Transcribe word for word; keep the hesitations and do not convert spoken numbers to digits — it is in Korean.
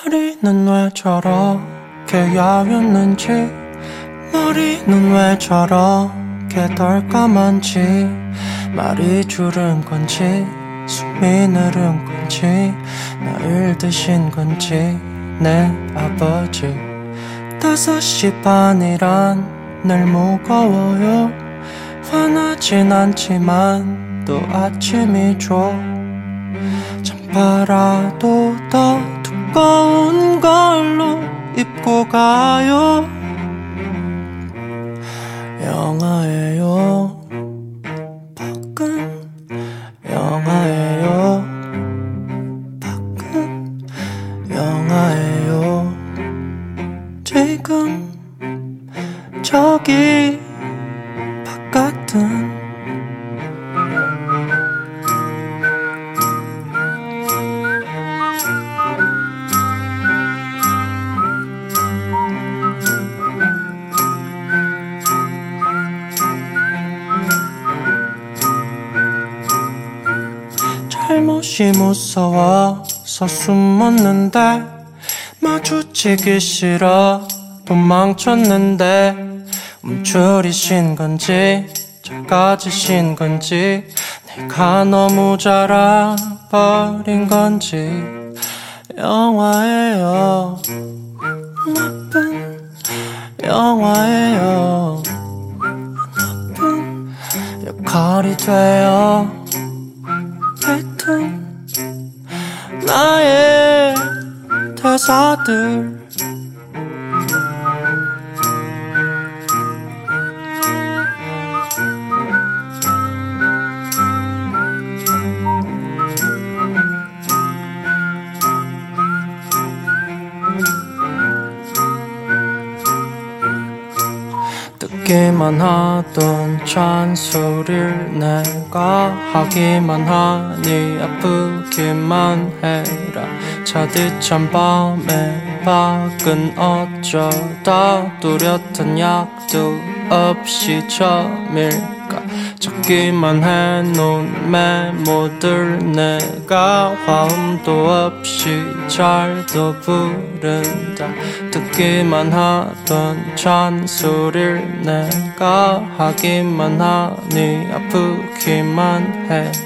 다리는 왜 저렇게 야였는지, 머리는 왜 저렇게 덜까만지, 말이 줄은 건지 숨이 느른 건지 나를 드신 건지 내 아버지. 다섯 시 반이란 늘 무거워요. 화나진 않지만 또 아침이죠. 잠바라도 더 두꺼운 걸로 입고 가요. 영화예요. 밖은 영화예요. 밖은 영화예요. 지금 저기 바깥은 잘못이 무서워서 숨었는데, 마주치기 싫어 도망쳤는데, 움츠리신 건지 작아지신 건지 내가 너무 자라버린 건지. 영화예요. 나쁜 영화예요. 나쁜 역할이 되어 뱉은 나의 대사들. 듣기만 하던 잔소리를 내가 하기만 하니 아프기만 해라. 차디찬 밤에 밖은 어쩌다 뚜렷한 약도 없이 저밀까. 적기만 해놓은 메모들 내가 화음도 없이 잘도 부른다. 듣기만 하던 잔소리를 내가 하기만 하니 아프기만 해.